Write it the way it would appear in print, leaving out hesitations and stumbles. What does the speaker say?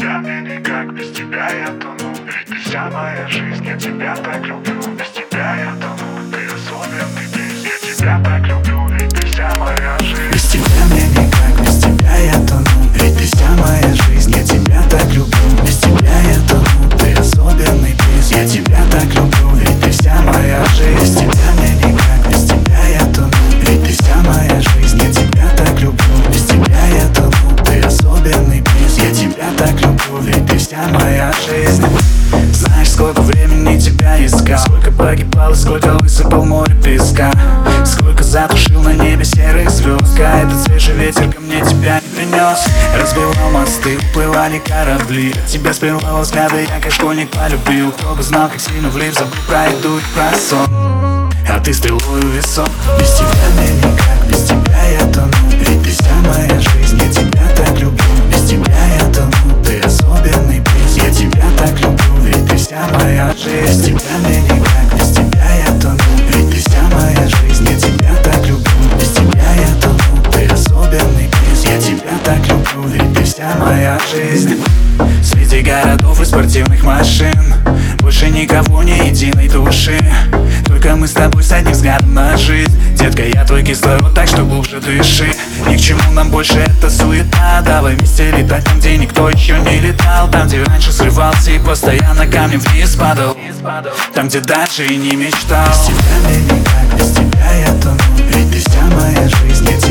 тебя мне никак, без тебя я тону. Ведь ты вся моя жизнь, я тебя так люблю. Без тебя я тону, ты особенный бис. Я тебя так люблю, ведь ты вся моя жизнь. Без тебя мне никак, без тебя я тону. Ведь ты вся моя жизнь, я тебя так люблю. Без тебя я тону, ты особенный бис. Я тебя так люблю, ведь ты вся моя жизнь. Без тебя мне никак, без тебя я тону. Ведь ты вся моя жизнь, я тебя так люблю. Без тебя я тону, ты особенный бис. Я тебя так люблю, ведь ты вся моя жизнь. Знаешь, сколько времени тебя искал, сколько погибал и сколько высыпал море песка, сколько затушил на небе серых звезд. А этот свежий ветер ко мне тебя не принес. Разбивал мосты, уплывали корабли. Тебя с первого взгляда я как школьник полюбил. Кто бы знал, как сильно влип, забыл про еду и про сон. А ты стрелой в висок. Без тебя мне никак, без тебя я тону. Ведь ты вся моя жизнь, я тебя так люблю. Без тебя я тону, ты особенный приз. Я тебя так люблю, ведь ты вся моя жизнь. Без тебя мне никак, без тебя я тону. Ведь ты вся моя жизнь, я тебя так люблю. Без тебя я тону, ты особенный приз. Я тебя так люблю, ведь ты вся моя жизнь. Среди городов и спортивных машин больше никого, ни единой души. Только мы с тобой с одним взглядом на жизнь. Детка, я твой кислород, так что глубже дыши. Ни к чему нам больше эта суета. Давай вместе летать там, где никто еще не летал. Там, где раньше срывался и постоянно камнем вниз падал. Там, где дальше и не мечтал. Без тебя мне никак, без тебя я тону. Ведь ты вся моя жизнь,